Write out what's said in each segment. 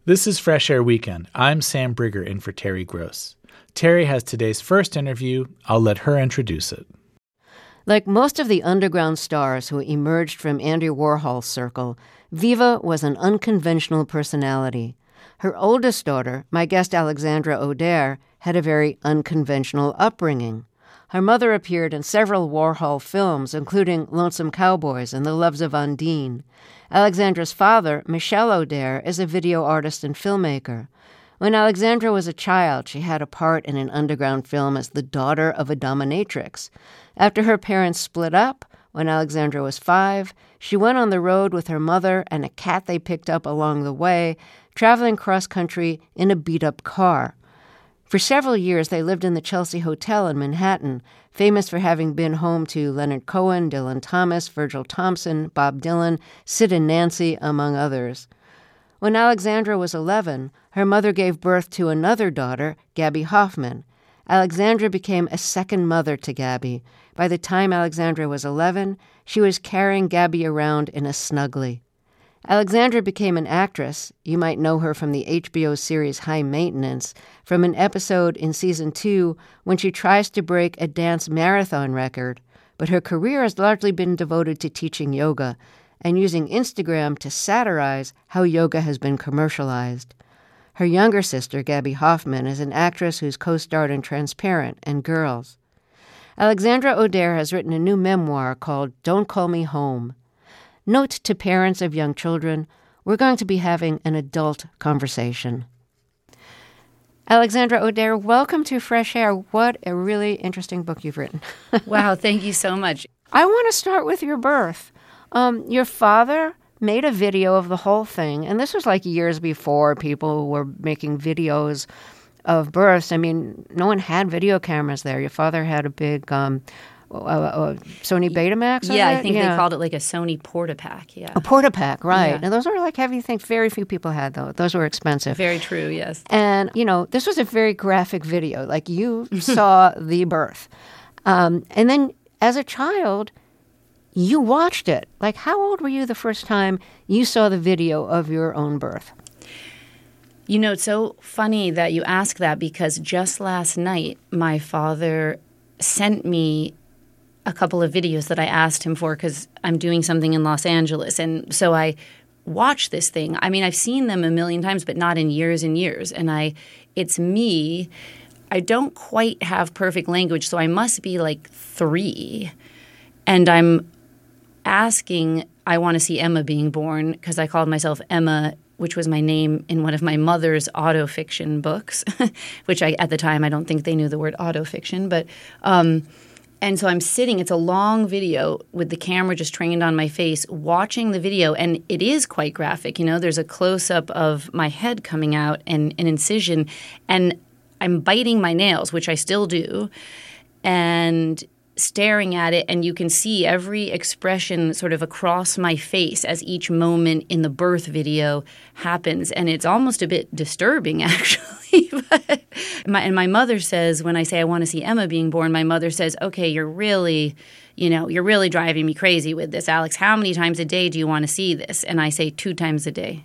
This is Fresh Air Weekend. I'm Sam Brigger in for Terry Gross. Terry has today's first interview. I'll let her introduce it. Like most of the underground stars who emerged from Andy Warhol's circle, Viva was an unconventional personality. Her oldest daughter, my guest Alexandra O'Dare, had a very unconventional upbringing. Her mother appeared in several Warhol films, including Lonesome Cowboys and The Loves of Undine. Alexandra's father, Michel O'Dare, is a video artist and filmmaker. When Alexandra was a child, she had a part in an underground film as the daughter of a dominatrix. After her parents split up, when Alexandra was 5, she went on the road with her mother and a cat they picked up along the way, traveling cross-country in a beat-up car. For several years, they lived in the Chelsea Hotel in Manhattan, famous for having been home to Leonard Cohen, Dylan Thomas, Virgil Thompson, Bob Dylan, Sid and Nancy, among others. When Alexandra was 11, her mother gave birth to another daughter, Gabby Hoffman. Alexandra became a second mother to Gabby. By the time Alexandra was 11, she was carrying Gabby around in a Snuggly. Alexandra became an actress. You might know her from the HBO series High Maintenance, from an episode in Season 2 when she tries to break a dance marathon record, but her career has largely been devoted to teaching yoga and using Instagram to satirize how yoga has been commercialized. Her younger sister, Gabby Hoffman, is an actress who's co-starred in Transparent and Girls. Alexandra O'Dare has written a new memoir called Don't Call Me Home. Note to parents of young children, we're going to be having an adult conversation. Alexandra O'Dare, welcome to Fresh Air. What a really interesting book you've written. Wow, thank you so much. I want to start with your birth. Your father made a video of the whole thing, and this was like years before people were making videos of births. I mean, no one had video cameras there. Your father had a big Sony Betamax? Yeah, I think they called it like a Sony Portapak, yeah. A Portapak, right. Yeah. And those were like heavy things. Very few people had those. Those were expensive. Very true, yes. And, this was a very graphic video. Like, you saw the birth. And then, as a child, you watched it. Like, how old were you the first time you saw the video of your own birth? It's so funny that you ask that because just last night, my father sent me a couple of videos that I asked him for because I'm doing something in Los Angeles. And so I watched this thing. I mean, I've seen them a million times, but not in years and years. And it's me. I don't quite have perfect language, so I must be like 3. And I'm asking, I want to see Emma being born because I called myself Emma, which was my name in one of my mother's autofiction books, which at the time, I don't think they knew the word autofiction, but and so I'm sitting, it's a long video with the camera just trained on my face, watching the video, and it is quite graphic. There's a close-up of my head coming out and an incision, and I'm biting my nails, which I still do, and staring at it, and you can see every expression sort of across my face as each moment in the birth video happens. And it's almost a bit disturbing, actually. But my mother says, when I say I want to see Emma being born, my mother says, okay, you're really driving me crazy with this, Alex. How many times a day do you want to see this? And I say 2 times a day.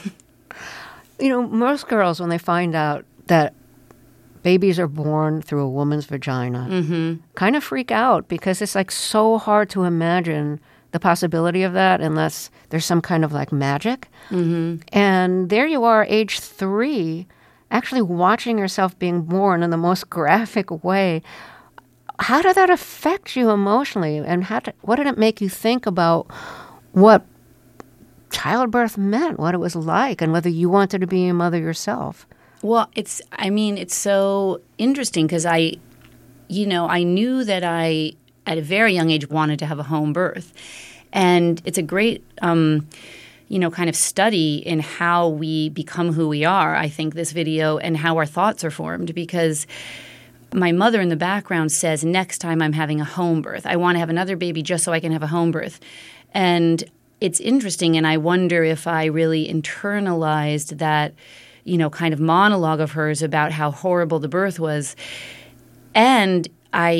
Most girls, when they find out that babies are born through a woman's vagina, kind of freak out because it's like so hard to imagine the possibility of that unless there's some kind of like magic. And there you are, age 3, actually watching yourself being born in the most graphic way. How did that affect you emotionally? And what did it make you think about what childbirth meant, what it was like, and whether you wanted to be a mother yourself? Well, it's so interesting because I knew that I, at a very young age, wanted to have a home birth. And it's a great, kind of study in how we become who we are, I think, this video, and how our thoughts are formed. Because my mother in the background says, next time I'm having a home birth. I want to have another baby just so I can have a home birth. And it's interesting, and I wonder if I really internalized that kind of monologue of hers about how horrible the birth was. And I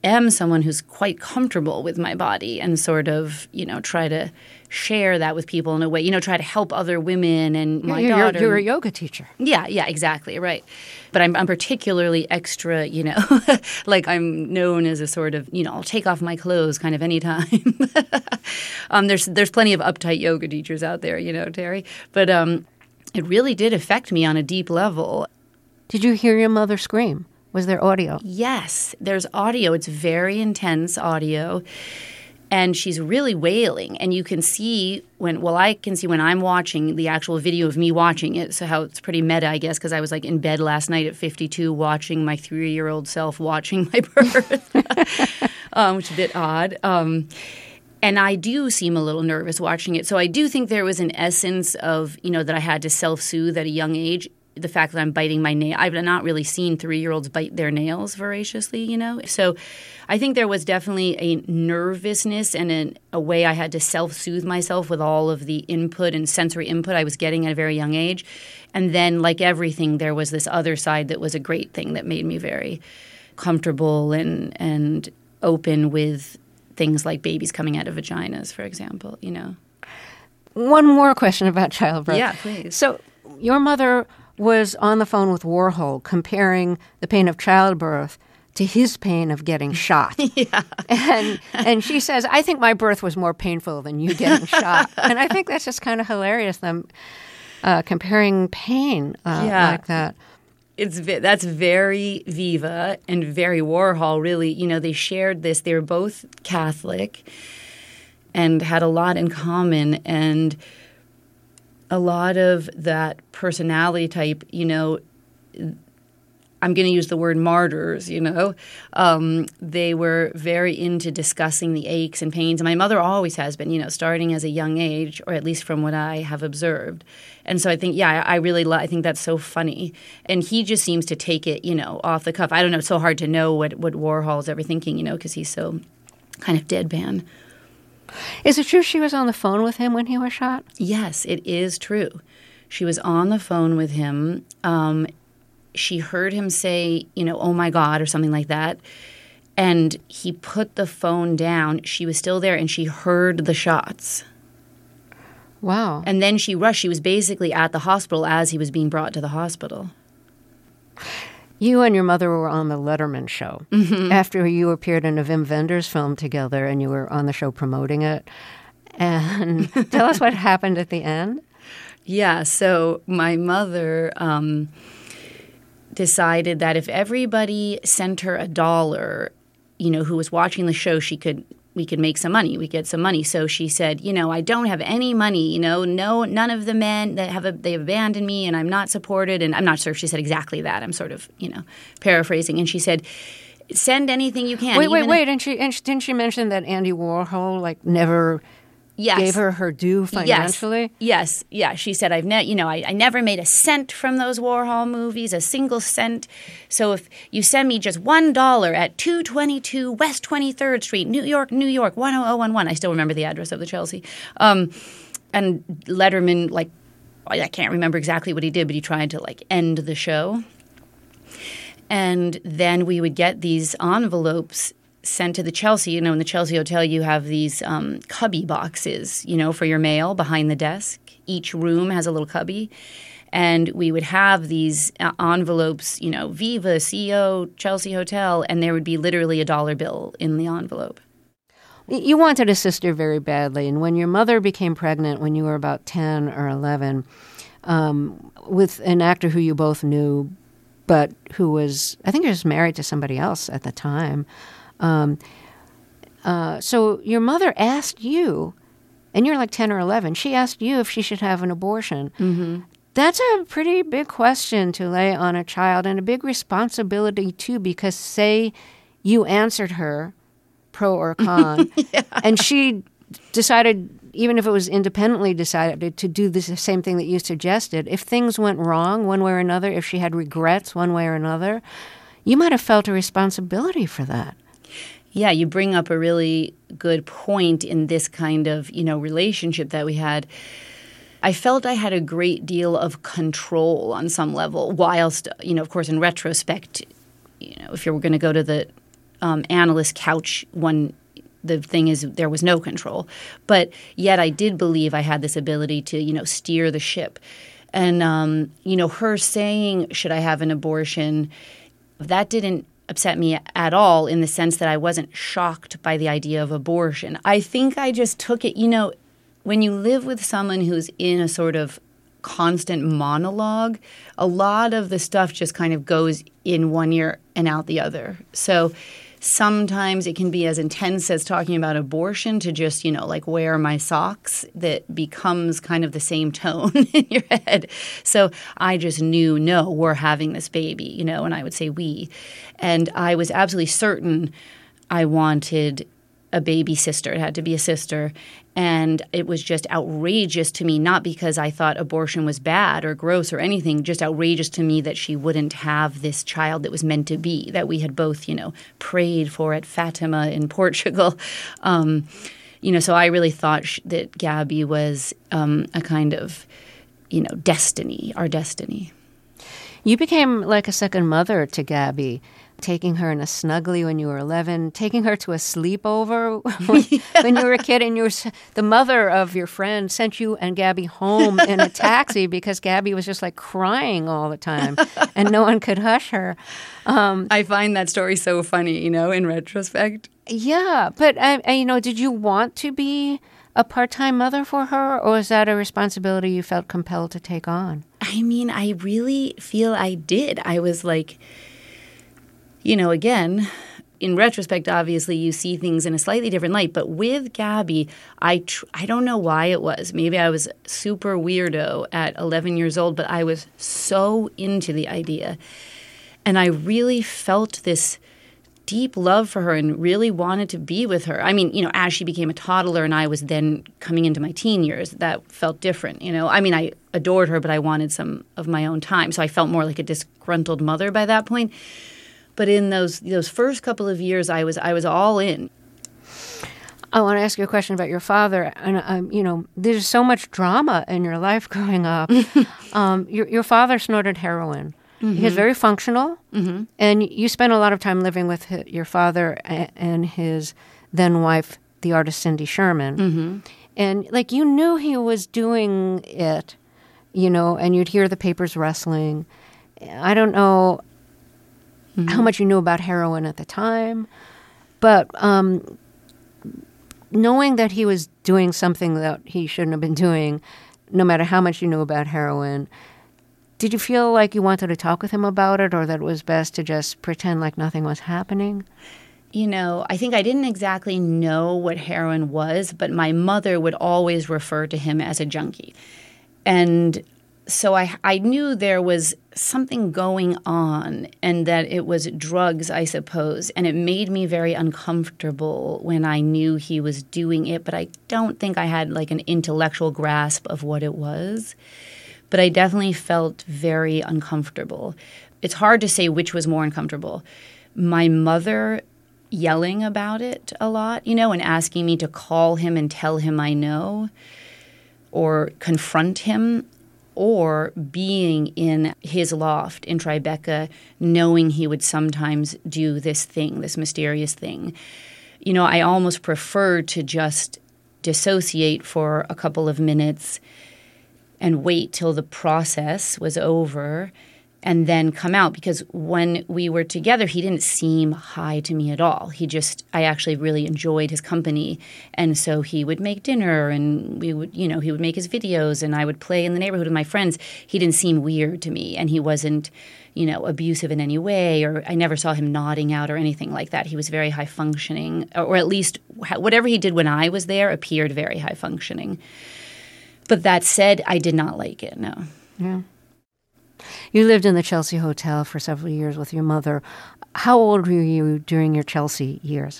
am someone who's quite comfortable with my body and sort of, try to share that with people in a way, try to help other women and my daughter. You're a yoga teacher. Yeah, exactly, right. But I'm particularly extra, like I'm known as a sort of, I'll take off my clothes kind of anytime. There's plenty of uptight yoga teachers out there, Terry. But it really did affect me on a deep level. Did you hear your mother scream? Was there audio? Yes, there's audio. It's very intense audio. And she's really wailing. And you can see I can see when I'm watching the actual video of me watching it, so how it's pretty meta, I guess, because I was like in bed last night at 52 watching my 3-year-old self watching my birth, which is a bit odd. And I do seem a little nervous watching it. So I do think there was an essence of, that I had to self-soothe at a young age. The fact that I'm biting my nail. I've not really seen 3-year-olds bite their nails voraciously, So I think there was definitely a nervousness and a way I had to self-soothe myself with all of the input and sensory input I was getting at a very young age. And then, like everything, there was this other side that was a great thing that made me very comfortable and open with things like babies coming out of vaginas, for example, One more question about childbirth. Yeah, please. So your mother was on the phone with Warhol comparing the pain of childbirth to his pain of getting shot. Yeah. And she says, I think my birth was more painful than you getting shot. And I think that's just kind of hilarious, them comparing pain like that. That's very Viva and very Warhol, really. They shared this. They were both Catholic and had a lot in common. And a lot of that personality type, I'm going to use the word martyrs, they were very into discussing the aches and pains. And my mother always has been, starting as a young age, or at least from what I have observed. And so I think, I think that's so funny. And he just seems to take it, off the cuff. I don't know. It's so hard to know what Warhol's ever thinking, because he's so kind of deadpan. Is it true she was on the phone with him when he was shot? Yes, it is true. She was on the phone with him. She heard him say, oh, my God, or something like that. And he put the phone down. She was still there, and she heard the shots. Wow. And then she rushed. She was basically at the hospital as he was being brought to the hospital. You and your mother were on the Letterman show after you appeared in a Wim Wenders film together, and you were on the show promoting it. And tell us what happened at the end. Yeah, so my mother decided that if everybody sent her $1, who was watching the show, we could make some money. We get some money. So she said, I don't have any money. None of the men they've abandoned me, and I'm not supported. And I'm not sure if she said exactly that. I'm sort of, paraphrasing. And she said, send anything you can. Wait. And didn't she mention that Andy Warhol never gave her due financially? Yes. Yeah. She said, I never made a cent from those Warhol movies, a single cent. So if you send me just $1 at 222 West 23rd Street, New York, 10011. I still remember the address of the Chelsea. And Letterman, I can't remember exactly what he did, but he tried to end the show. And then we would get these envelopes sent to the Chelsea. In the Chelsea Hotel, you have these cubby boxes, for your mail behind the desk. Each room has a little cubby. And we would have these envelopes, Viva, CO, Chelsea Hotel, and there would be literally a $1 bill in the envelope. You wanted a sister very badly. And when your mother became pregnant when you were about 10 or 11, with an actor who you both knew, but who was, I think he was married to somebody else at the time. So your mother asked you, and you're 10 or 11, she asked you if she should have an abortion. Mm-hmm. That's a pretty big question to lay on a child, and a big responsibility, too, because say you answered her, pro or con, and she decided, even if it was independently decided, to do the same thing that you suggested, if things went wrong one way or another, if she had regrets one way or another, you might have felt a responsibility for that. Yeah, you bring up a really good point in this kind of, relationship that we had. I felt I had a great deal of control on some level, whilst, of course, in retrospect, if you were going to go to the analyst couch when the thing is there was no control. But yet I did believe I had this ability to, steer the ship. And, her saying, should I have an abortion, that didn't upset me at all in the sense that I wasn't shocked by the idea of abortion. I think I just took it, when you live with someone who's in a sort of constant monologue, a lot of the stuff just kind of goes in one ear and out the other. So sometimes it can be as intense as talking about abortion to just, like where are my socks, that becomes kind of the same tone in your head. So I just knew, no, we're having this baby, and I would say we. And I was absolutely certain I wanted a baby sister. It had to be a sister. And it was just outrageous to me, not because I thought abortion was bad or gross or anything, just outrageous to me that she wouldn't have this child that was meant to be, that we had both, prayed for at Fatima in Portugal. So I really thought that Gabby was a kind of, destiny, our destiny. You became like a second mother to Gabby, taking her in a snuggly when you were 11, taking her to a sleepover when you were a kid, and the mother of your friend sent you and Gabby home in a taxi because Gabby was just like crying all the time and no one could hush her. I find that story so funny, in retrospect. Yeah, but did you want to be a part-time mother for her, or is that a responsibility you felt compelled to take on? I mean, I really feel I did. I was like, again, in retrospect, obviously, you see things in a slightly different light. But with Gabby, I don't know why it was. Maybe I was super weirdo at 11 years old, but I was so into the idea. And I really felt this deep love for her and really wanted to be with her. I mean, as she became a toddler and I was then coming into my teen years, that felt different, I mean, I adored her, but I wanted some of my own time. So I felt more like a disgruntled mother by that point. But in those first couple of years, I was all in. I want to ask you a question about your father. And, there's so much drama in your life growing up. Your father snorted heroin. Mm-hmm. He was very functional. Mm-hmm. And you spent a lot of time living with your father and his then wife, the artist Cindy Sherman. Mm-hmm. And, you knew he was doing it, and you'd hear the papers rustling. I don't know how much you knew about heroin at the time, but knowing that he was doing something that he shouldn't have been doing, no matter how much you knew about heroin, did you feel like you wanted to talk with him about it, or that it was best to just pretend like nothing was happening? I think I didn't exactly know what heroin was, but my mother would always refer to him as a junkie. And so I knew there was something going on and that it was drugs, I suppose. And it made me very uncomfortable when I knew he was doing it. But I don't think I had an intellectual grasp of what it was. But I definitely felt very uncomfortable. It's hard to say which was more uncomfortable. My mother yelling about it a lot, and asking me to call him and tell him I know or confront him, or being in his loft in Tribeca, knowing he would sometimes do this thing, this mysterious thing. I almost preferred to just dissociate for a couple of minutes and wait till the process was over and then come out. Because when we were together, he didn't seem high to me at all. I actually really enjoyed his company. And so he would make dinner and he would make his videos and I would play in the neighborhood with my friends. He didn't seem weird to me, and he wasn't, abusive in any way, or I never saw him nodding out or anything like that. He was very high functioning, or at least whatever he did when I was there appeared very high functioning. But that said, I did not like it, no. Yeah. You lived in the Chelsea Hotel for several years with your mother. How old were you during your Chelsea years?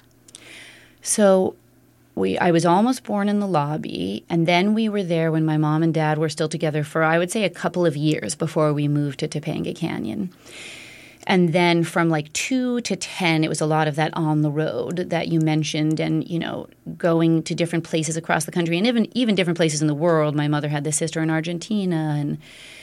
So I was almost born in the lobby, and then we were there when my mom and dad were still together for, I would say, a couple of years before we moved to Topanga Canyon. And then from 2 to 10, it was a lot of that on the road that you mentioned, and, going to different places across the country and even different places in the world. My mother had this sister in Argentina, and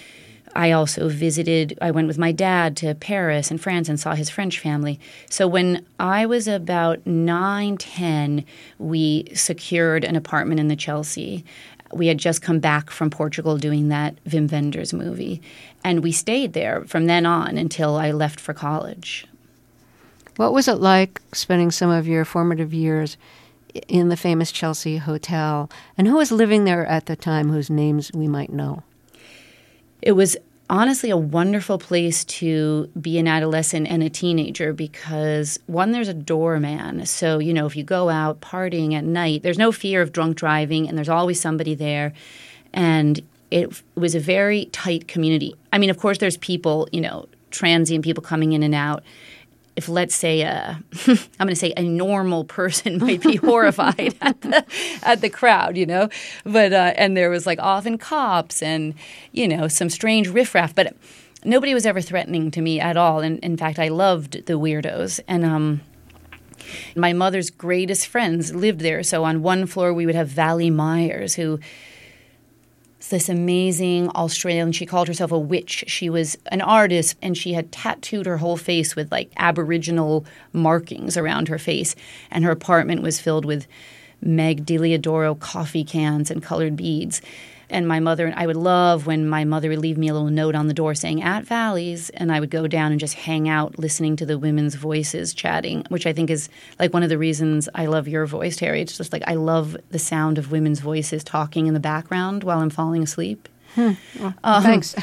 I also I went with my dad to Paris and France and saw his French family. So when I was about 9, 10, we secured an apartment in the Chelsea. We had just come back from Portugal doing that Wim Wenders movie. And we stayed there from then on until I left for college. What was it like spending some of your formative years in the famous Chelsea Hotel? And who was living there at the time whose names we might know? It was honestly a wonderful place to be an adolescent and a teenager because, one, there's a doorman. So, if you go out partying at night, there's no fear of drunk driving and there's always somebody there. And it was a very tight community. I mean, of course, there's people, transient people coming in and out. If, let's say, I'm going to say a normal person might be horrified at the crowd, but and there was often cops and some strange riffraff, but nobody was ever threatening to me at all. And in fact, I loved the weirdos. And my mother's greatest friends lived there. So on one floor we would have Valley Myers, who this amazing Australian. She called herself a witch. She was an artist, and she had tattooed her whole face with Aboriginal markings around her face. And her apartment was filled with Meg Diliadoro coffee cans and colored beads. And my mother, and I would love when my mother would leave me a little note on the door saying, "At Valley's," and I would go down and just hang out listening to the women's voices chatting, which I think is one of the reasons I love your voice, Terry. It's just I love the sound of women's voices talking in the background while I'm falling asleep. Well, thanks.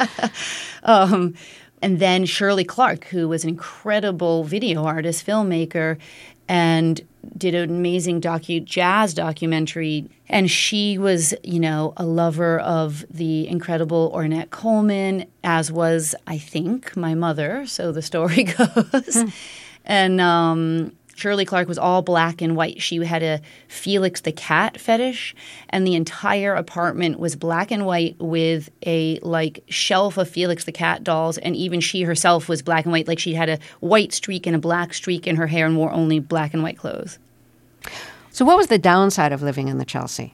And then Shirley Clark, who was an incredible video artist, filmmaker, and did an amazing jazz documentary. And she was, a lover of the incredible Ornette Coleman, as was, I think, my mother. So the story goes. And Shirley Clark was all black and white. She had a Felix the Cat fetish, and the entire apartment was black and white with a shelf of Felix the Cat dolls, and even she herself was black and white. She had a white streak and a black streak in her hair and wore only black and white clothes. So what was the downside of living in the Chelsea?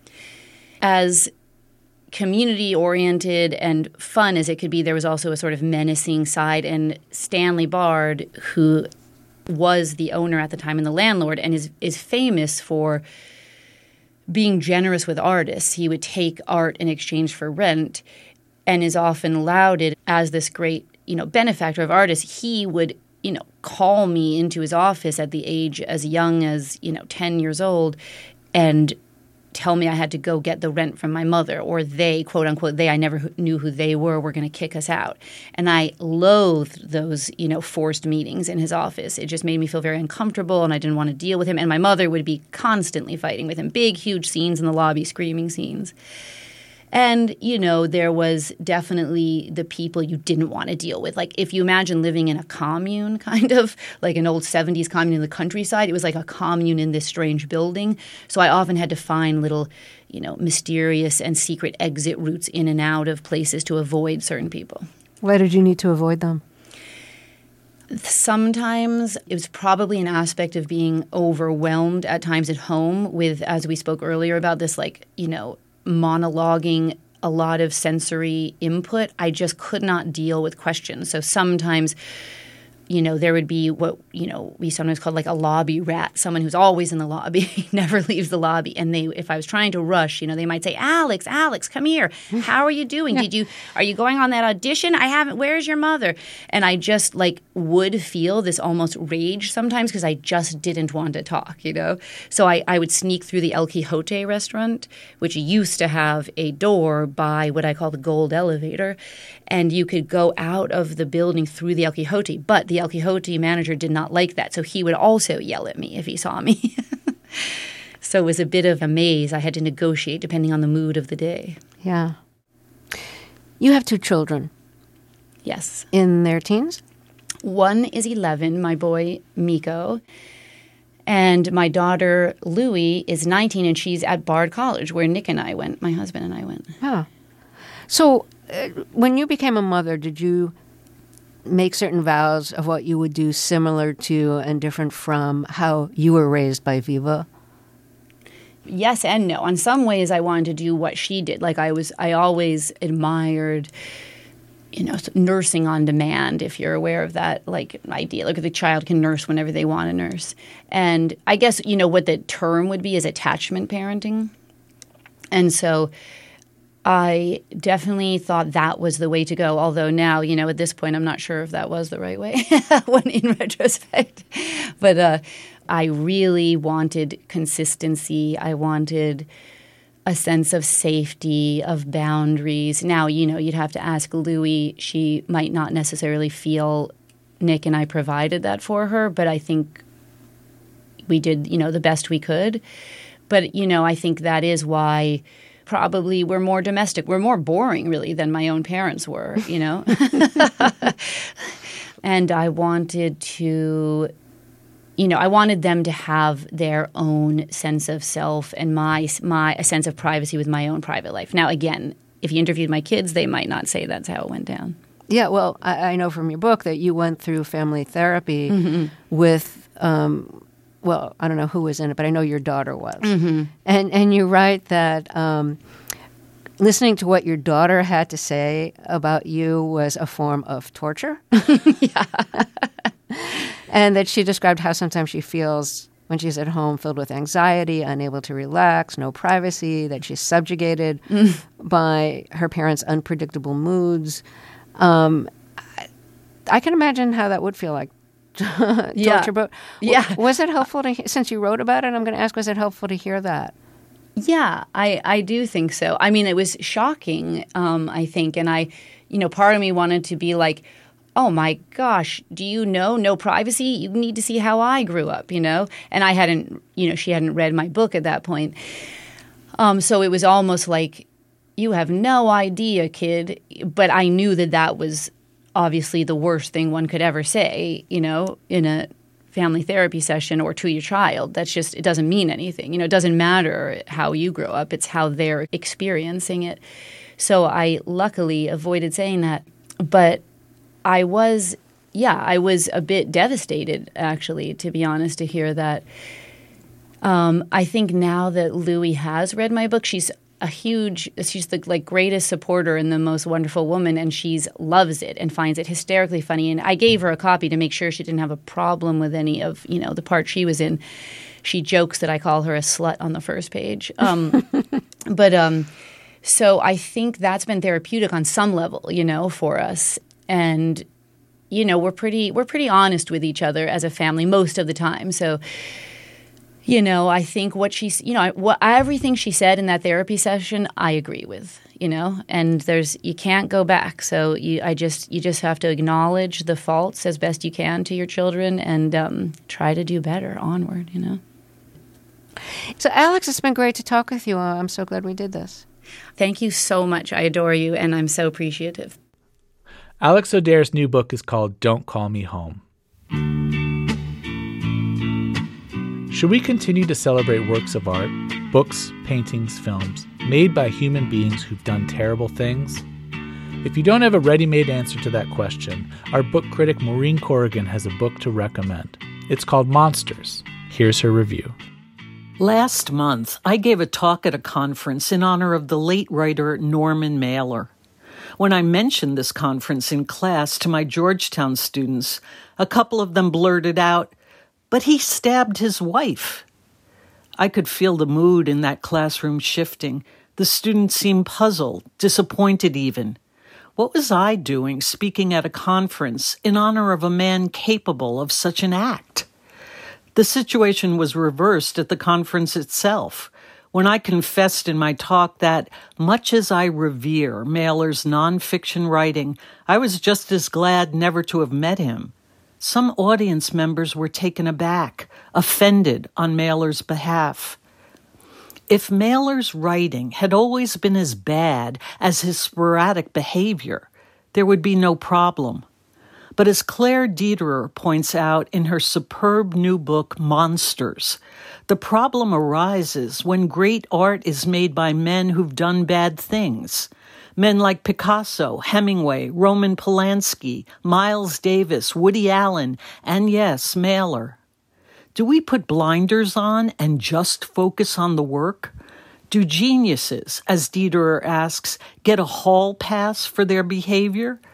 As community-oriented and fun as it could be, there was also a sort of menacing side, and Stanley Bard, who was the owner at the time and the landlord, and is famous for being generous with artists. He would take art in exchange for rent, and is often lauded as this great, benefactor of artists. He would, call me into his office at the age as young as, 10 years old, and tell me I had to go get the rent from my mother, or they, quote unquote, I never knew who they were going to kick us out. And I loathed those, forced meetings in his office. It just made me feel very uncomfortable, and I didn't want to deal with him. And my mother would be constantly fighting with him, big, huge scenes in the lobby, screaming scenes. And, there was definitely the people you didn't want to deal with. If you imagine living in a commune, kind of, like an old 70s commune in the countryside, it was like a commune in this strange building. So I often had to find little, mysterious and secret exit routes in and out of places to avoid certain people. Why did you need to avoid them? Sometimes it was probably an aspect of being overwhelmed at times at home with, as we spoke earlier about this, monologuing a lot of sensory input. I just could not deal with questions. So sometimes, there would be what, we sometimes called a lobby rat, someone who's always in the lobby, never leaves the lobby. And if I was trying to rush, they might say, Alex, come here. How are you doing? Are you going on that audition? I haven't. Where's your mother? And I just would feel this almost rage sometimes because I just didn't want to talk, So I would sneak through the El Quijote restaurant, which used to have a door by what I call the gold elevator. And you could go out of the building through the El Quijote. But the El Quijote manager did not like that. So he would also yell at me if he saw me. So it was a bit of a maze. I had to negotiate depending on the mood of the day. Yeah. You have 2 children. Yes. In their teens? One is 11, my boy Miko. And my daughter Louie is 19, and she's at Bard College, where Nick and I went, my husband and I went. Ah. So when you became a mother, did you make certain vows of what you would do similar to and different from how you were raised by Viva? Yes and no. In some ways, I wanted to do what she did. I always admired nursing on demand, if you're aware of that idea. Like the child can nurse whenever they want to nurse. And I guess, what the term would be is attachment parenting. And so I definitely thought that was the way to go. Although now, at this point, I'm not sure if that was the right way when in retrospect. But I really wanted consistency. I wanted a sense of safety, of boundaries. Now, you'd have to ask Louie. She might not necessarily feel Nick and I provided that for her, but I think we did, the best we could. But, I think that is why probably we're more domestic. We're more boring, really, than my own parents were, And I wanted to... I wanted them to have their own sense of self and a sense of privacy with my own private life. Now, again, if you interviewed my kids, they might not say that's how it went down. Yeah, well, I know from your book that you went through family therapy with, I don't know who was in it, but I know your daughter was. And you write that listening to what your daughter had to say about you was a form of torture. Yeah. And that she described how sometimes she feels when she's at home filled with anxiety, unable to relax, no privacy, that she's subjugated by her parents' unpredictable moods. I can imagine how that would feel like torture. But was it helpful to, since you wrote about it, I'm going to ask, was it helpful to hear that? Yeah, I do think so. I mean, it was shocking, I think. And part of me wanted to be like, oh my gosh, do you know no privacy? You need to see how I grew up, And I hadn't, she hadn't read my book at that point. So it was almost like, you have no idea, kid. But I knew that was obviously the worst thing one could ever say, in a family therapy session or to your child. That's just, it doesn't mean anything. It doesn't matter how you grow up. It's how they're experiencing it. So I luckily avoided saying that. But I was a bit devastated, actually, to be honest, to hear that. I think now that Louie has read my book, she's the greatest supporter and the most wonderful woman, and she loves it and finds it hysterically funny. And I gave her a copy to make sure she didn't have a problem with any of, the part she was in. She jokes that I call her a slut on the first page. So I think that's been therapeutic on some level, for us. And, we're pretty honest with each other as a family most of the time. So, I think what she's, everything she said in that therapy session, I agree with, and you can't go back. So you just have to acknowledge the faults as best you can to your children and try to do better onward, So, Alex, it's been great to talk with you. I'm so glad we did this. Thank you so much. I adore you, and I'm so appreciative. Alex Odaire's new book is called Don't Call Me Home. Should we continue to celebrate works of art, books, paintings, films, made by human beings who've done terrible things? If you don't have a ready-made answer to that question, our book critic Maureen Corrigan has a book to recommend. It's called Monsters. Here's her review. Last month, I gave a talk at a conference in honor of the late writer Norman Mailer. When I mentioned this conference in class to my Georgetown students, a couple of them blurted out, "But he stabbed his wife." I could feel the mood in that classroom shifting. The students seemed puzzled, disappointed even. What was I doing speaking at a conference in honor of a man capable of such an act? The situation was reversed at the conference itself, when I confessed in my talk that, much as I revere Mailer's nonfiction writing, I was just as glad never to have met him. Some audience members were taken aback, offended on Mailer's behalf. If Mailer's writing had always been as bad as his sporadic behavior, there would be no problem. But as Claire Dederer points out in her superb new book, Monsters, the problem arises when great art is made by men who've done bad things. Men like Picasso, Hemingway, Roman Polanski, Miles Davis, Woody Allen, and yes, Mailer. Do we put blinders on and just focus on the work? Do geniuses, as Dederer asks, get a hall pass for their behavior?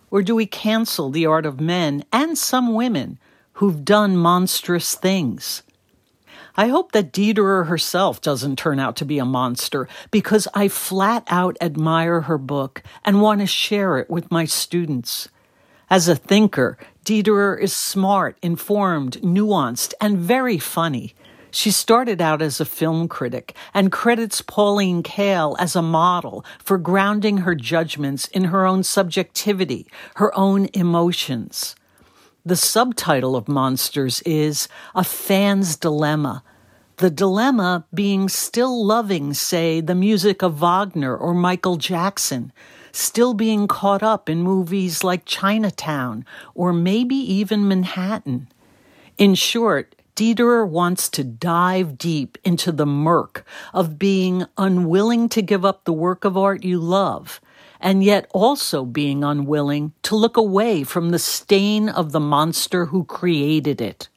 Or do we cancel the art of men and some women who've done monstrous things? I hope that Dederer herself doesn't turn out to be a monster, because I flat out admire her book and want to share it with my students. As a thinker, Dederer is smart, informed, nuanced, and very funny. She started out as a film critic and credits Pauline Kael as a model for grounding her judgments in her own subjectivity, her own emotions. The subtitle of Monsters is A Fan's Dilemma. The dilemma being still loving, say, the music of Wagner or Michael Jackson, still being caught up in movies like Chinatown or maybe even Manhattan. In short, Dederer wants to dive deep into the murk of being unwilling to give up the work of art you love, and yet also being unwilling to look away from the stain of the monster who created it.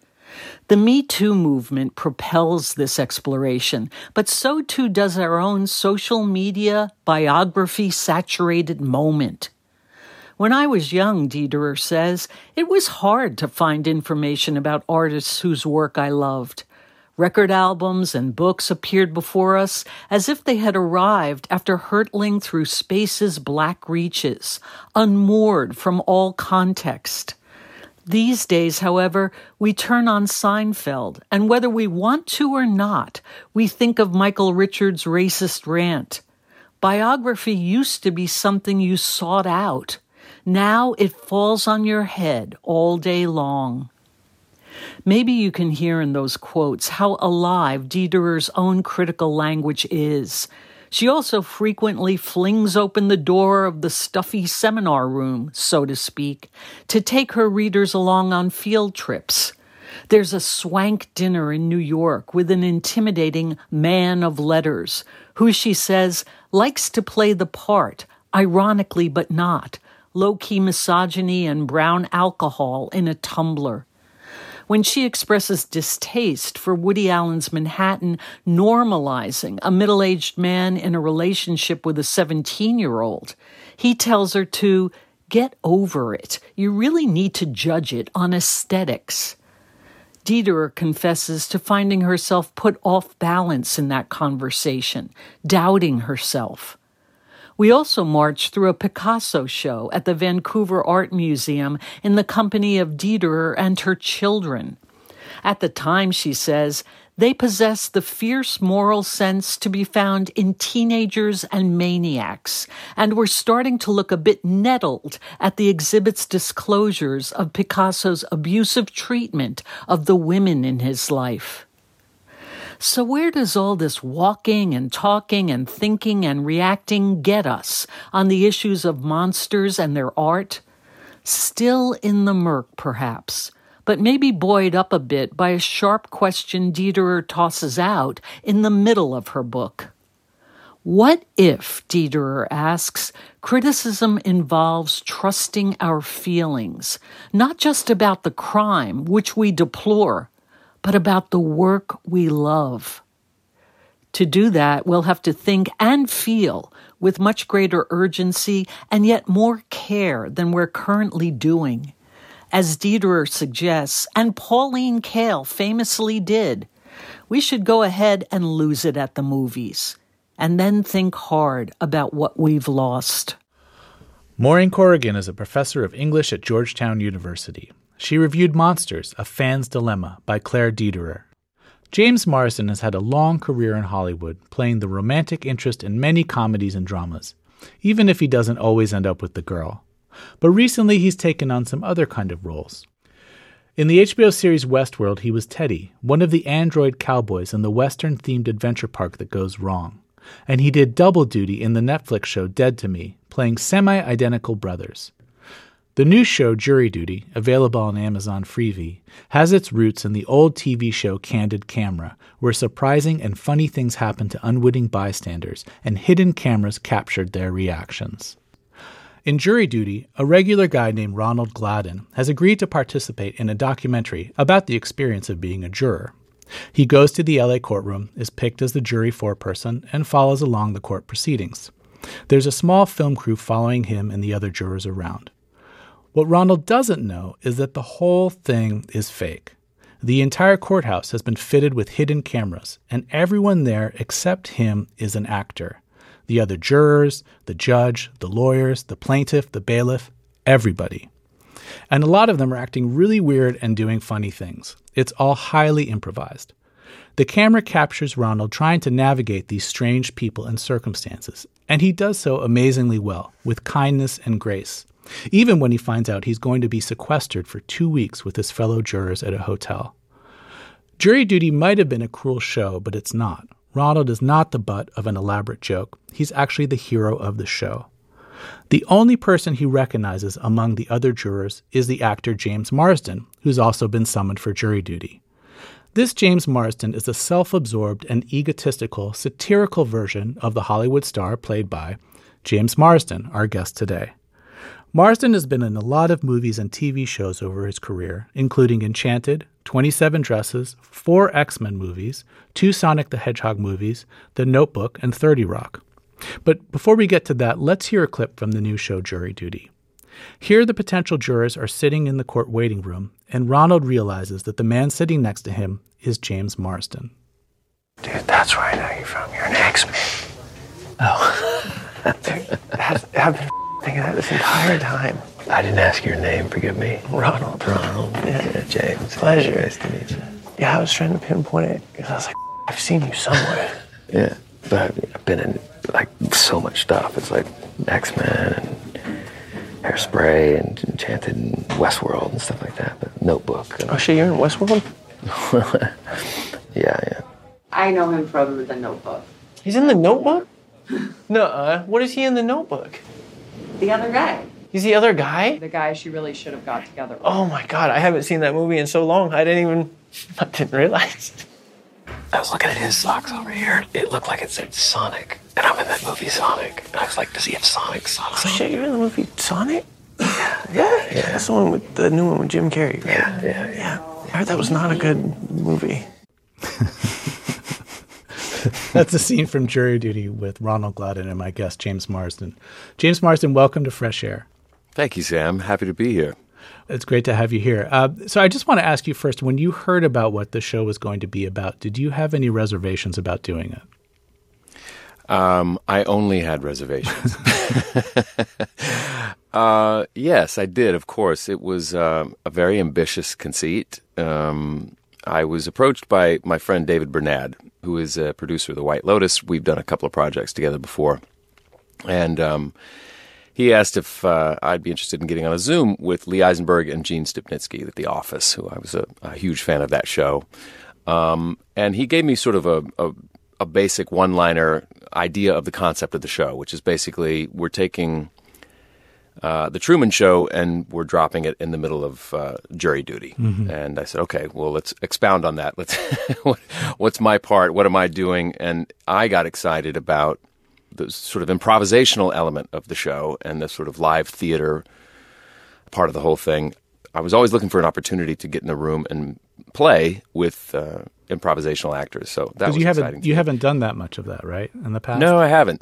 The Me Too movement propels this exploration, but so too does our own social media biography-saturated moment. When I was young, Dederer says, it was hard to find information about artists whose work I loved. Record albums and books appeared before us as if they had arrived after hurtling through space's black reaches, unmoored from all context. These days, however, we turn on Seinfeld, and whether we want to or not, we think of Michael Richards' racist rant. Biography used to be something you sought out. Now it falls on your head all day long. Maybe you can hear in those quotes how alive Dederer's own critical language is. She also frequently flings open the door of the stuffy seminar room, so to speak, to take her readers along on field trips. There's a swank dinner in New York with an intimidating man of letters, who she says likes to play the part, ironically but not, low-key misogyny and brown alcohol in a tumbler. When she expresses distaste for Woody Allen's Manhattan normalizing a middle-aged man in a relationship with a 17-year-old, he tells her to get over it. You really need to judge it on aesthetics. Dederer confesses to finding herself put off balance in that conversation, doubting herself. We also marched through a Picasso show at the Vancouver Art Museum in the company of Dederer and her children. At the time, she says, they possess the fierce moral sense to be found in teenagers and maniacs, and were starting to look a bit nettled at the exhibit's disclosures of Picasso's abusive treatment of the women in his life. So where does all this walking and talking and thinking and reacting get us on the issues of monsters and their art? Still in the murk, perhaps, but maybe buoyed up a bit by a sharp question Dederer tosses out in the middle of her book. What if, Dederer asks, criticism involves trusting our feelings, not just about the crime, which we deplore, but about the work we love? To do that, we'll have to think and feel with much greater urgency and yet more care than we're currently doing. As Dederer suggests, and Pauline Kael famously did, we should go ahead and lose it at the movies, and then think hard about what we've lost. Maureen Corrigan is a professor of English at Georgetown University. She reviewed Monsters, A Fan's Dilemma by Claire Dederer. James Marsden has had a long career in Hollywood, playing the romantic interest in many comedies and dramas, even if he doesn't always end up with the girl. But recently he's taken on some other kind of roles. In the HBO series Westworld, he was Teddy, one of the android cowboys in the Western-themed adventure park that goes wrong. And he did double duty in the Netflix show Dead to Me, playing semi-identical brothers. The new show Jury Duty, available on Amazon Freevee, has its roots in the old TV show Candid Camera, where surprising and funny things happened to unwitting bystanders, and hidden cameras captured their reactions. In Jury Duty, a regular guy named Ronald Gladden has agreed to participate in a documentary about the experience of being a juror. He goes to the LA courtroom, is picked as the jury foreperson, and follows along the court proceedings. There's a small film crew following him and the other jurors around. What Ronald doesn't know is that the whole thing is fake. The entire courthouse has been fitted with hidden cameras, and everyone there except him is an actor. The other jurors, the judge, the lawyers, the plaintiff, the bailiff, everybody. And a lot of them are acting really weird and doing funny things. It's all highly improvised. The camera captures Ronald trying to navigate these strange people and circumstances, and he does so amazingly well, with kindness and grace, even when he finds out he's going to be sequestered for 2 weeks with his fellow jurors at a hotel. Jury Duty might have been a cruel show, but it's not. Ronald is not the butt of an elaborate joke. He's actually the hero of the show. The only person he recognizes among the other jurors is the actor James Marsden, who's also been summoned for jury duty. This James Marsden is a self-absorbed and egotistical, satirical version of the Hollywood star played by James Marsden, our guest today. Marsden has been in a lot of movies and TV shows over his career, including Enchanted, 27 Dresses, 4 X-Men movies, 2 Sonic the Hedgehog movies, The Notebook, and 30 Rock. But before we get to that, let's hear a clip from the new show Jury Duty. Here the potential jurors are sitting in the court waiting room, and Ronald realizes that the man sitting next to him is James Marsden. Dude, that's where I know you from. You're an X-Man. Oh. Dude, I've been thinking that this entire time. I didn't ask your name, forgive me. Ronald. Yeah, James. Pleasure. Nice to meet you. Yeah, I was trying to pinpoint it because I was like, I've seen you somewhere. Yeah, but I've been in like so much stuff. It's like X-Men and Hairspray and Enchanted and Westworld and stuff like that. But Notebook. Oh shit, you're in Westworld? Yeah. I know him from The Notebook. He's in The Notebook? Nuh-uh. What is he in The Notebook? The other guy. He's the other guy? The guy she really should have got together with. Oh my God, I haven't seen that movie in so long. I didn't realize. I was looking at his socks over here. It looked like it said Sonic. And I'm in that movie Sonic. And I was like, does he have Sonic socks? Oh shit, you're in the movie Sonic? Yeah. That's the one with the new one with Jim Carrey, right? Yeah. I heard that was not a good movie. That's a scene from Jury Duty with Ronald Gladden and my guest, James Marsden. James Marsden, welcome to Fresh Air. Thank you, Sam. Happy to be here. It's great to have you here. So I just want to ask you first, when you heard about what the show was going to be about, did you have any reservations about doing it? I only had reservations. Yes, I did, of course. It was a very ambitious conceit. I was approached by my friend David Bernad, who is a producer of The White Lotus. We've done a couple of projects together before. And he asked if I'd be interested in getting on a Zoom with Lee Eisenberg and Gene Stupnitsky at The Office, who I was a huge fan of that show. And he gave me sort of a basic one-liner idea of the concept of the show, which is basically we're taking The Truman Show and we're dropping it in the middle of jury duty. Mm-hmm. And I said, okay, well, let's expound on that. What's my part? What am I doing? And I got excited about the sort of improvisational element of the show and the sort of live theater part of the whole thing. I was always looking for an opportunity to get in the room and play with improvisational actors. So that was exciting. You haven't done that much of that, right, in the past? No, I haven't.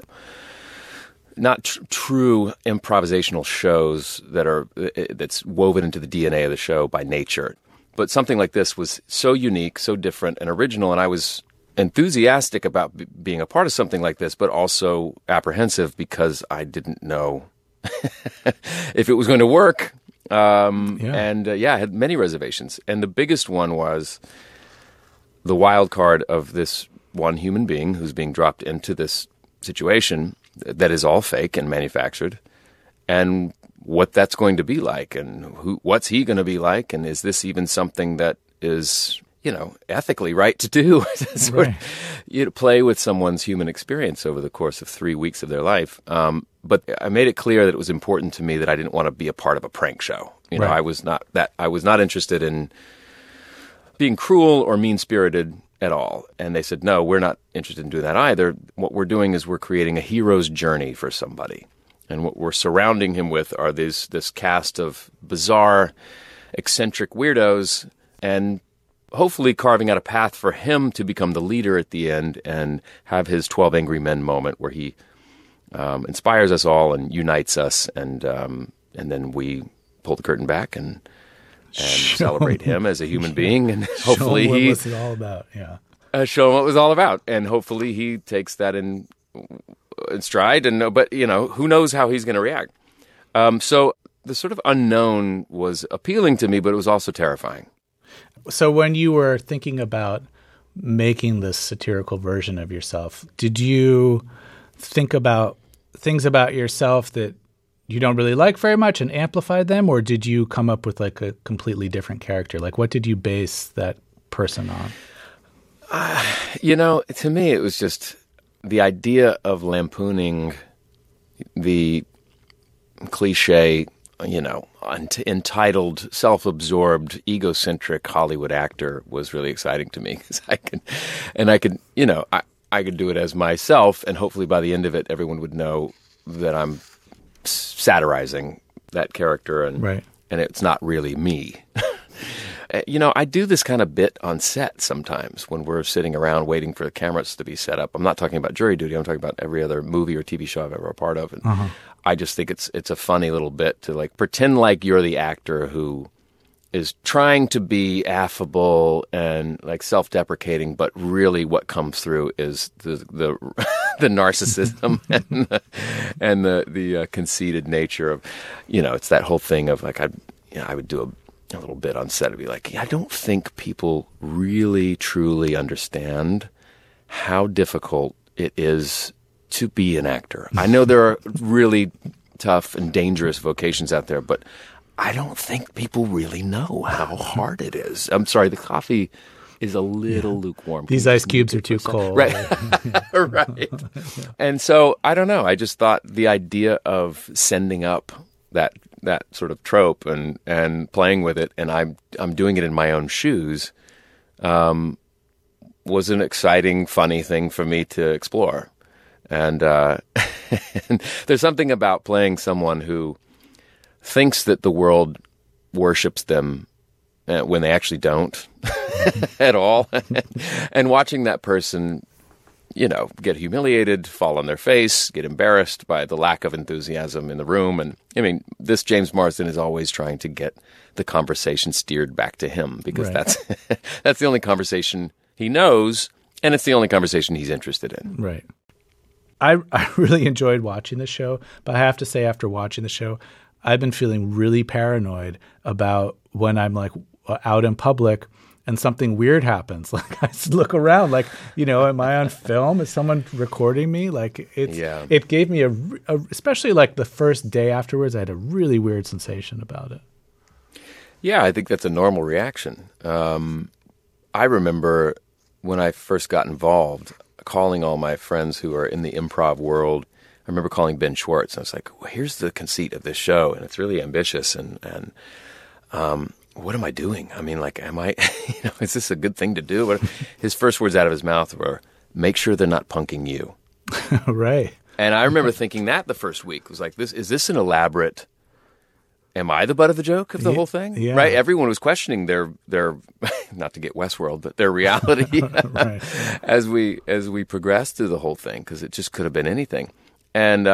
Not true improvisational shows that's woven into the DNA of the show by nature. But something like this was so unique, so different and original, and I was enthusiastic about being a part of something like this, but also apprehensive because I didn't know if it was going to work. And I had many reservations. And the biggest one was the wild card of this one human being who's being dropped into this situation that is all fake and manufactured, and what that's going to be like, and what's he going to be like, and is this even something that is, ethically right to do? To play with someone's human experience over the course of 3 weeks of their life. But I made it clear that it was important to me that I didn't want to be a part of a prank show. I was not interested in being cruel or mean-spirited at all. And they said, no, we're not interested in doing that either. What we're doing is we're creating a hero's journey for somebody. And what we're surrounding him with are this cast of bizarre, eccentric weirdos, and hopefully carving out a path for him to become the leader at the end and have his 12 Angry Men moment where he inspires us all and unites us, and then we pull the curtain back and celebrate him as a human being, and hopefully show him what it's all about. Yeah, show him what it was all about, and hopefully he takes that in stride. But who knows how he's going to react? So the sort of unknown was appealing to me, but it was also terrifying. So when you were thinking about making this satirical version of yourself, did you think about things about yourself that you don't really like very much and amplify them, or did you come up with like a completely different character? Like, what did you base that person on? To me, it was just the idea of lampooning the cliche, entitled, self-absorbed, egocentric Hollywood actor was really exciting to me, because I could do it as myself, and hopefully by the end of it, everyone would know that I'm satirizing that character, and it's not really me. I do this kind of bit on set sometimes when we're sitting around waiting for the cameras to be set up. I'm not talking about Jury Duty. I'm talking about every other movie or TV show I've ever been a part of. And I just think it's a funny little bit to like pretend like you're the actor who is trying to be affable and like self-deprecating, but really what comes through is the narcissism and the conceited nature of, it's that whole thing of like I would do a little bit on set. I'd be like, I don't think people really truly understand how difficult it is to be an actor. I know there are really tough and dangerous vocations out there, but I don't think people really know how hard it is. I'm sorry, the coffee is a little lukewarm. These ice cubes are too cold. Right. Right. And so, I don't know. I just thought the idea of sending up that sort of trope and playing with it, and I'm doing it in my own shoes, was an exciting, funny thing for me to explore. And, and there's something about playing someone who thinks that the world worships them when they actually don't at all. And watching that person, get humiliated, fall on their face, get embarrassed by the lack of enthusiasm in the room. And I mean, this James Marsden is always trying to get the conversation steered back to him, because that's the only conversation he knows, and it's the only conversation he's interested in. Right. I really enjoyed watching the show, but I have to say, after watching the show, I've been feeling really paranoid about when I'm like out in public and something weird happens. Like I look around, like, am I on film? Is someone recording me? Like it gave me especially like the first day afterwards, I had a really weird sensation about it. Yeah, I think that's a normal reaction. I remember when I first got involved, calling all my friends who are in the improv world. I remember calling Ben Schwartz. I was like, well, here's the conceit of this show, and it's really ambitious, and what am I doing? I mean, like, am I, is this a good thing to do? His first words out of his mouth were, make sure they're not punking you. Right. And I remember thinking that the first week was like, is this an elaborate, am I the butt of the joke of the whole thing? Yeah. Right? Everyone was questioning their not to get Westworld, but their reality right. as we progressed through the whole thing, because it just could have been anything. And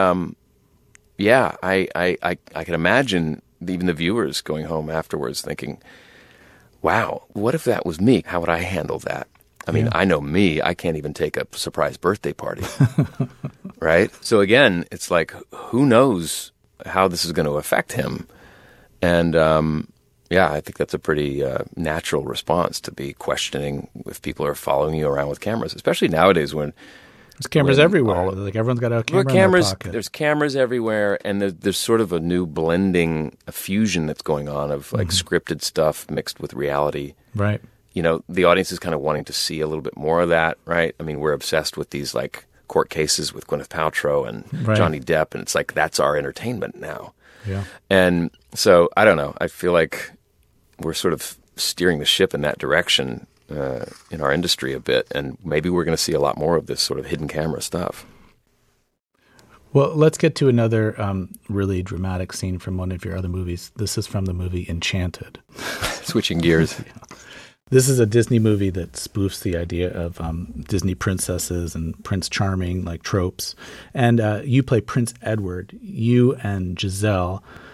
I can imagine even the viewers going home afterwards thinking, wow, what if that was me? How would I handle that? I mean, I know me, I can't even take a surprise birthday party, right? So again, it's like, who knows how this is going to affect him? And I think that's a pretty natural response, to be questioning if people are following you around with cameras, especially nowadays when there's cameras everywhere. Like everyone's got a camera in their pocket. There's cameras everywhere, and there's sort of a new blending, a fusion that's going on of like scripted stuff mixed with reality. Right. The audience is kind of wanting to see a little bit more of that, right? I mean, we're obsessed with these like court cases with Gwyneth Paltrow and Johnny Depp, and it's like that's our entertainment now. Yeah. And so, I don't know. I feel like we're sort of steering the ship in that direction in our industry a bit, and maybe we're going to see a lot more of this sort of hidden camera stuff. Well, let's get to another really dramatic scene from one of your other movies. This is from the movie Enchanted. Switching gears. Yeah. This is a Disney movie that spoofs the idea of Disney princesses and Prince Charming, like tropes. And you play Prince Edward. You and Giselle,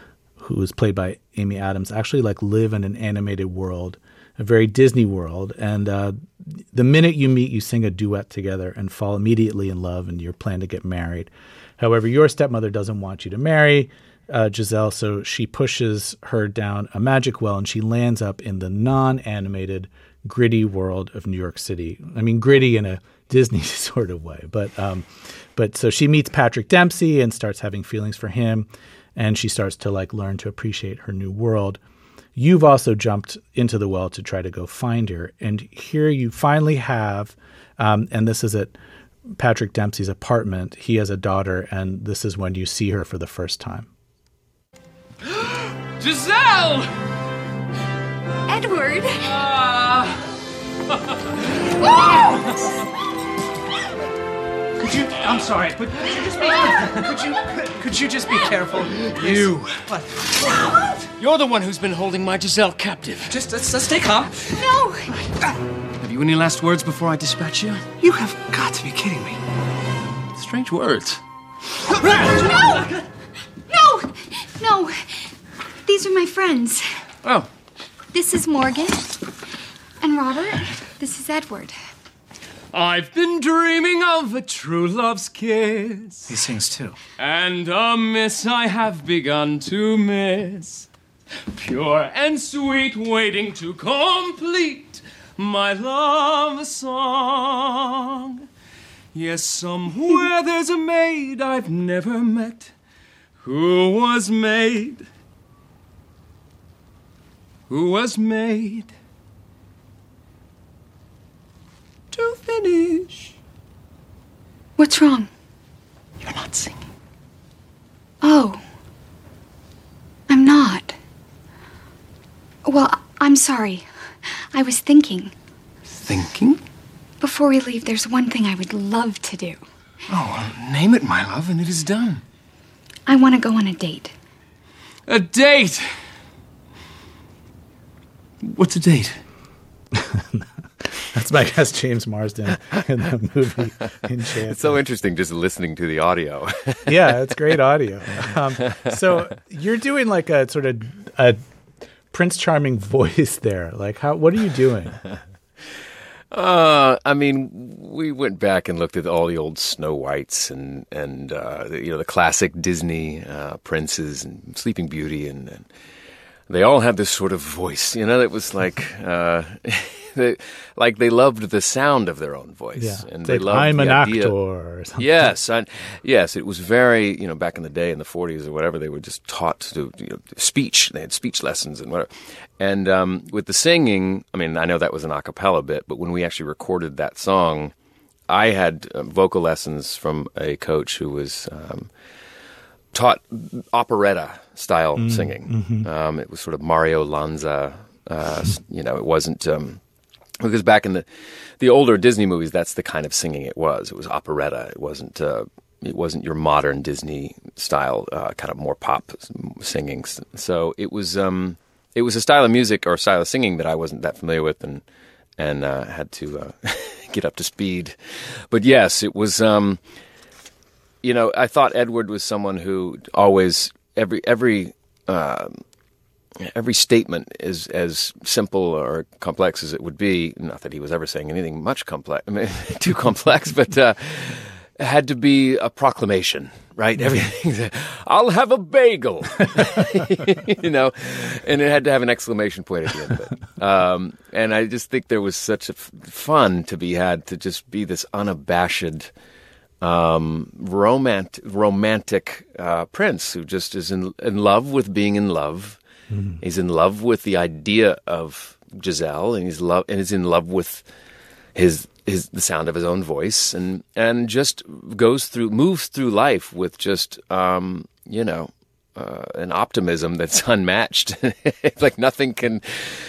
who is played by Amy Adams, actually like live in an animated world, a very Disney world. And the minute you meet, you sing a duet together and fall immediately in love, and you're planning to get married. However, your stepmother doesn't want you to marry Giselle, so she pushes her down a magic well, and she lands up in the non-animated, gritty world of New York City. I mean, gritty in a Disney sort of way. But so she meets Patrick Dempsey and starts having feelings for him, and she starts to like learn to appreciate her new world. You've also jumped into the well to try to go find her. And here you finally have, and this is at Patrick Dempsey's apartment. He has a daughter, and this is when you see her for the first time. Giselle! Edward! I'm sorry, but could you just be careful? You. What? You're the one who's been holding my Giselle captive. Just let's stay calm. No! Have you any last words before I dispatch you? You have got to be kidding me. Strange words. No! No! No! These are my friends. Oh. This is Morgan. And Robert. This is Edward. I've been dreaming of a true love's kiss. He sings too. And a miss I have begun to miss. Pure and sweet, waiting to complete my love song. Yes, somewhere there's a maid I've never met who was made to finish. What's wrong? You're not singing. Oh. I'm not. Well, I'm sorry. I was thinking. Thinking? Before we leave, there's one thing I would love to do. Oh, well, name it, my love, and it is done. I want to go on a date. A date? What's a date? That's my guest, James Marsden, in the movie Enchanted. It's so interesting just listening to the audio. Yeah, it's great audio. So you're doing like a sort of a Prince Charming voice there. Like, what are you doing? I mean, we went back and looked at all the old Snow Whites and the classic Disney princes and Sleeping Beauty, and they all had this sort of voice, that was like they loved the sound of their own voice. Yeah. And it's they like, loved I'm the an idea. actor or something. Yes, it was very, back in the day in the 40s or whatever, they were just taught to do speech. They had speech lessons and whatever. And with the singing, I mean, I know that was an a cappella bit, but when we actually recorded that song, I had vocal lessons from a coach who was taught operetta-style singing. Mm-hmm. It was sort of Mario Lanza. It wasn't... because back in the older Disney movies, that's the kind of singing it was. It was operetta. It wasn't your modern Disney style, kind of more pop singing. So it was a style of music or style of singing that I wasn't that familiar with, and had to get up to speed. But yes, it was. I thought Edward was someone who always every statement is as simple or complex as it would be. Not that he was ever saying anything much complex, too complex, but had to be a proclamation, right? Everything. I'll have a bagel, and it had to have an exclamation point at the end of it. And I just think there was such a fun to be had to just be this unabashed, romantic prince who just is in love with being in love. Mm-hmm. He's in love with the idea of Giselle, and he's in love with the sound of his own voice, and just moves through life with just an optimism that's unmatched. Like nothing can,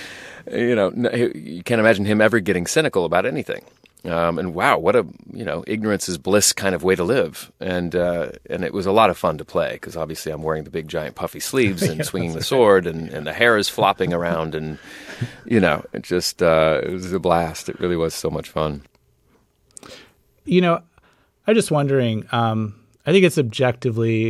you can't imagine him ever getting cynical about anything. And wow, what a ignorance is bliss kind of way to live, and it was a lot of fun to play because obviously I'm wearing the big giant puffy sleeves and swinging the sword, and the hair is flopping around, and it just it was a blast. It really was so much fun. I'm just wondering. I think it's objectively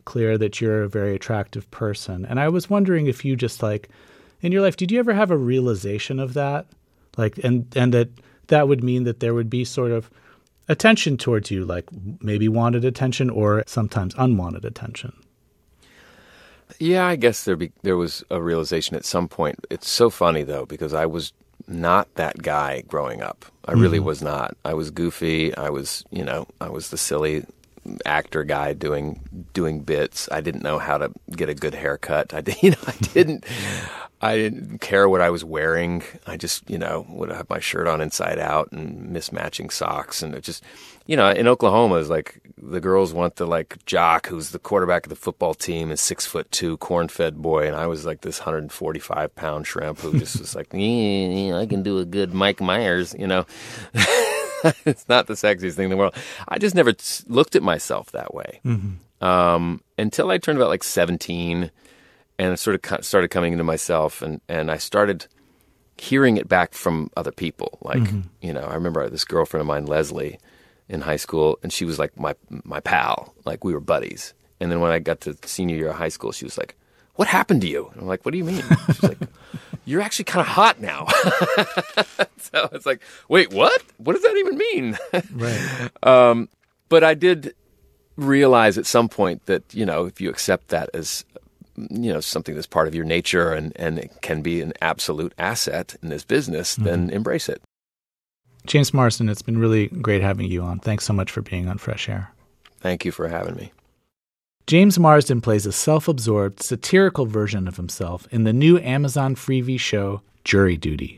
clear that you're a very attractive person. And I was wondering if you just like, in your life, did you ever have a realization of that? Like, and that would mean that there would be sort of attention towards you, like maybe wanted attention or sometimes unwanted attention. Yeah, I guess there was a realization at some point. It's so funny, though, because I was not that guy growing up. I really was not. I was goofy. I was the silly actor guy doing bits. I didn't know how to get a good haircut. I didn't care what I was wearing. I just, would have my shirt on inside out and mismatching socks. And it just, in Oklahoma, it's like the girls want the like jock who's the quarterback of the football team, is 6'2", corn-fed boy. And I was like this 145-pound shrimp who just was like, I can do a good Mike Myers, It's not the sexiest thing in the world. I just never looked at myself that way until I turned about like 17, and I sort of started coming into myself, and I started hearing it back from other people. Like, I remember this girlfriend of mine, Leslie, in high school, and she was like my pal. Like, we were buddies. And then when I got to senior year of high school, she was like, "What happened to you?" And I'm like, "What do you mean?" She's like, "You're actually kind of hot now." So it's like, wait, what? What does that even mean? Right. But I did realize at some point that, if you accept that as, something that's part of your nature and it can be an absolute asset in this business, then embrace it. James Marsden, it's been really great having you on. Thanks so much for being on Fresh Air. Thank you for having me. James Marsden plays a self-absorbed, satirical version of himself in the new Amazon Freevee show, Jury Duty.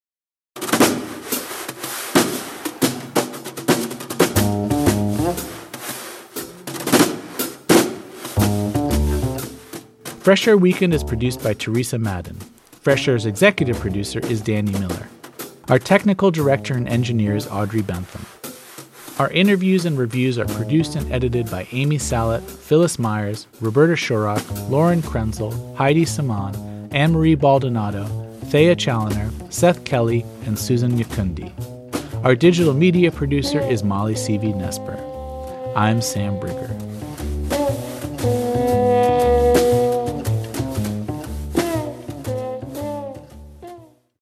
Fresh Air Weekend is produced by Teresa Madden. Fresh Air's executive producer is Danny Miller. Our technical director and engineer is Audrey Bentham. Our interviews and reviews are produced and edited by Amy Salet, Phyllis Myers, Roberta Shorrock, Lauren Krenzel, Heidi Saman, Anne-Marie Baldonado, Thea Challoner, Seth Kelly, and Susan Yakundi. Our digital media producer is Molly Seavey Nesper. I'm Sam Brigger.